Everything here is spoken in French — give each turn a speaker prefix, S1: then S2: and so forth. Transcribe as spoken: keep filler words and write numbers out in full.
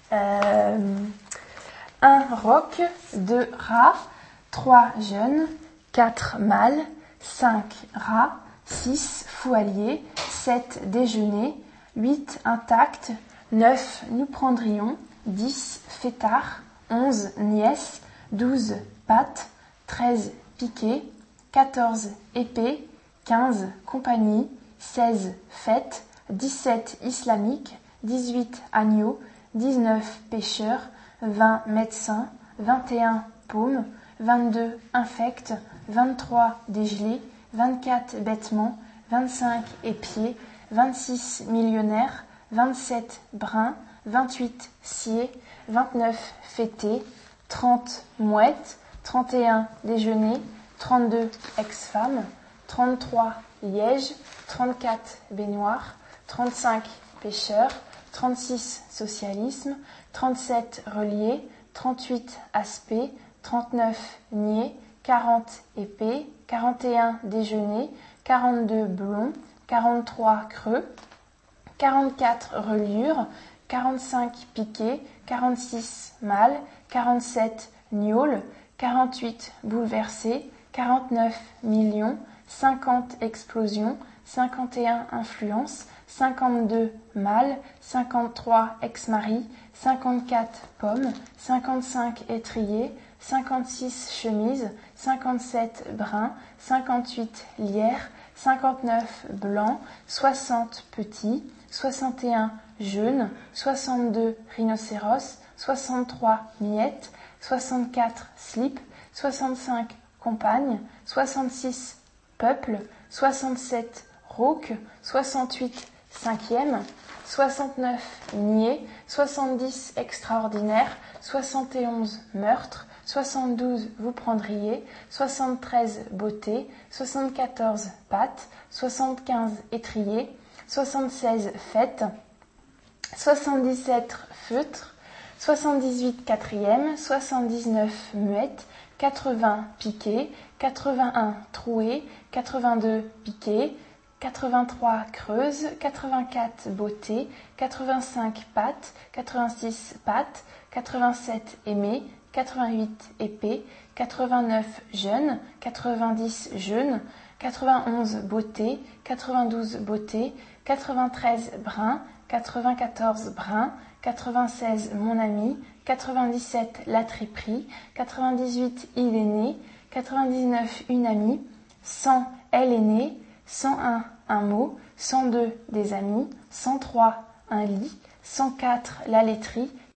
S1: Euh, un roc, deux rats, trois jeunes, quatre mâles, cinq rats, six foualiers, sept déjeuners, huit intacts, neuf nous prendrions, dix fêtards, onze nièces, douze pattes, treize piquets, quatorze épées, quinze compagnies, seize fêtes, dix-sept islamiques, dix-huit agneaux, dix-neuf pêcheurs, vingt médecins, vingt et un paumes, vingt-deux infects, vingt-trois dégelés, vingt-quatre bêtements, vingt-cinq épiers, vingt-six millionnaires, vingt-sept bruns, vingt-huit sciés, vingt-neuf fêtés, trente mouettes, trente et un déjeuners, trente-deux ex-femmes, trente-trois lièges, trente-quatre baignoires, trente-cinq pêcheurs, trente-six socialisme, trente-sept reliés, trente-huit aspects, trente-neuf niais, quarante épées, quarante et un déjeuners, quarante-deux blonds, quarante-trois creux, quarante-quatre reliures, quarante-cinq piquets, quarante-six mâles, quarante-sept gnôles, quarante-huit bouleversés, quarante-neuf millions, cinquante explosions, cinquante et un influences, cinquante-deux mâles, cinquante-trois ex-maris, cinquante-quatre pommes, cinquante-cinq étriers, cinquante-six chemises, cinquante-sept bruns, cinquante-huit lierres, cinquante-neuf blancs, soixante petits, soixante et un jeunes, soixante-deux rhinocéros, soixante-trois miettes, soixante-quatre slips, soixante-cinq compagnes, soixante-six peuples, soixante-sept rauques, soixante-huit cinquièmes, soixante-neuf niais, soixante-dix extraordinaires, soixante et onze meurtres, soixante-douze vous prendriez, soixante-treize beautés, soixante-quatorze pattes, soixante-quinze étriers, soixante-seize fêtes, soixante-dix-sept feutres, soixante-dix-huit quatrièmes, soixante-dix-neuf muettes, quatre-vingts piquets, quatre-vingt-un trouées, quatre-vingt-deux piquets, quatre-vingt-trois creuses, quatre-vingt-quatre beautés, quatre-vingt-cinq pattes, quatre-vingt-six pattes, quatre-vingt-sept aimés, quatre-vingt-huit épées, quatre-vingt-neuf jeunes, quatre-vingt-dix jeunes, quatre-vingt-onze beautés, quatre-vingt-douze beautés, quatre-vingt-treize bruns, quatre-vingt-quatorze bruns, quatre-vingt-seize mon ami, quatre-vingt-dix-sept la triperie, quatre-vingt-dix-huit il est né, quatre-vingt-dix-neuf une amie, cent elle est née, cent un un mot, cent deux des amis, cent trois un lit, cent quatre la laiterie,